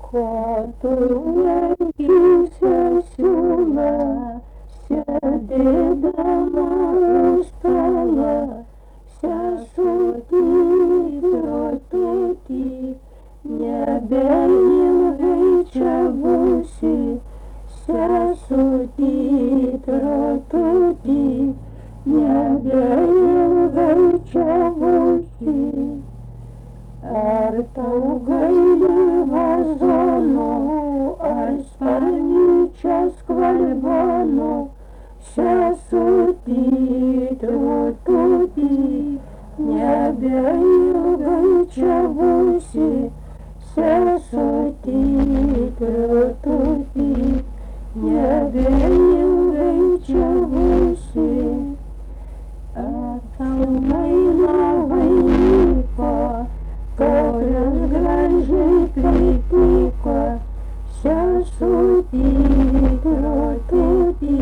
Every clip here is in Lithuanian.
Ko tu laikysi siūlą, sėdėdama už stalą, sesutį truputį, nebeilgai čia būsi, sesutį truputį, nebeilgai čia būsi. Ar tau gaili vazono, ar sparnyčios skvalbono, sesutį truputį, nebeilgai čia būsi, sesutį truputį, nebeilgai čia būsi. Ar tau gaila vainiko, kokios gražiai pritiko, sesutį truputį,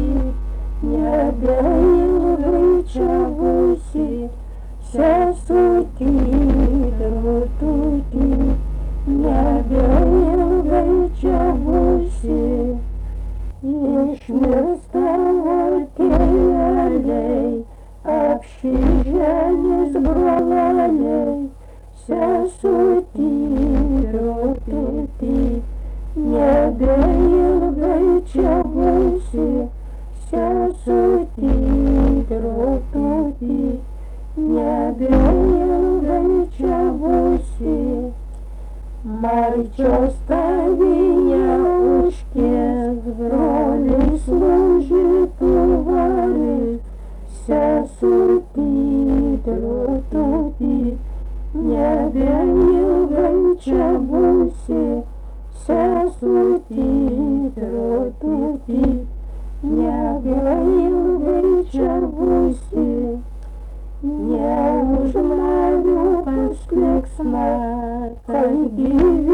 nebeilgai čia būsi, sesutį truputį, nebeilgai čia būsi. Išmirsta tėveliai, apsiženys broleliai, sesutį truputį, nebeilgai čia būsi, sesutį truputį, nebeilgai čia būsi. Marčios tavyje užkies, brolis laužytų varis, sesutį truputį, nebeilgai čia būsi, sesutį truputį, nebeilgai čia būsi. Neužmariu pas liksmą, kad gyveni